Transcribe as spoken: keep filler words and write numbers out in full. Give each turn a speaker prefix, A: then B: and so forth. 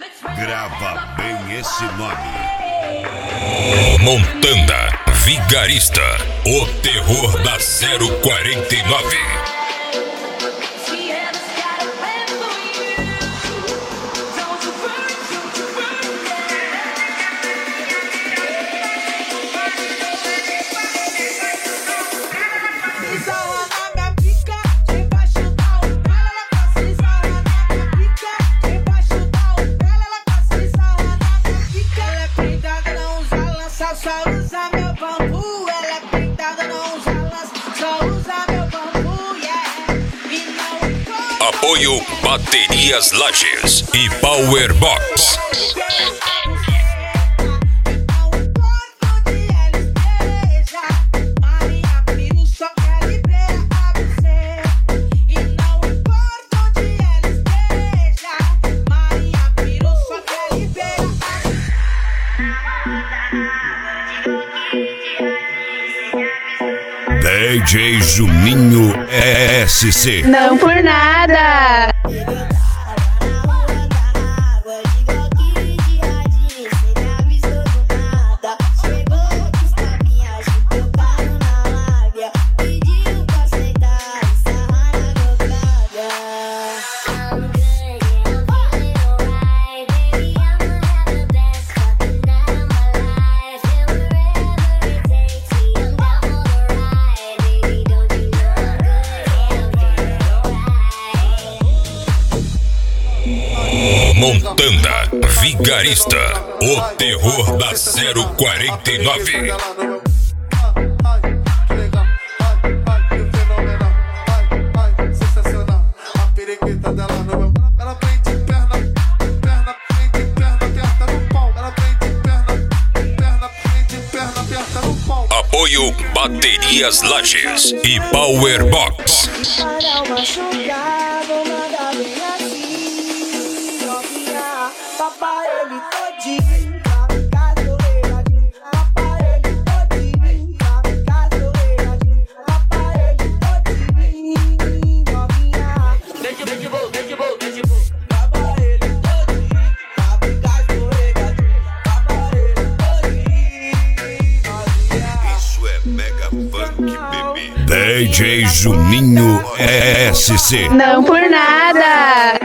A: Grava bem esse nome.
B: Montanda Vigarista, o terror da zero quarenta e nove.
C: Só usa meu bambu, ela é pintada, não usa lança. Só usa meu bambu, yeah. E não importa.
B: Apoio Baterias Lages e Powerbox.
A: D J Juninho S C.
D: Não por nada.
B: Montanda Vigarista, o terror da zero quarenta e nove. Apoio Baterias Lages e Powerbox.
C: Para o machucado, manda bem assim, novinha. Papai ele todinho, casoeiradinho. Papai ele todinho, casoeiradinho. Papai ele todinho, novinha. Deixa, deixa, vou, deixa, vou, deixa, vou. Papai ele todinho, casoeiradinho. Papai ele todinho, novinha.
A: Isso é mega funk, bebê. D J Juninho S C.
D: Não por nada.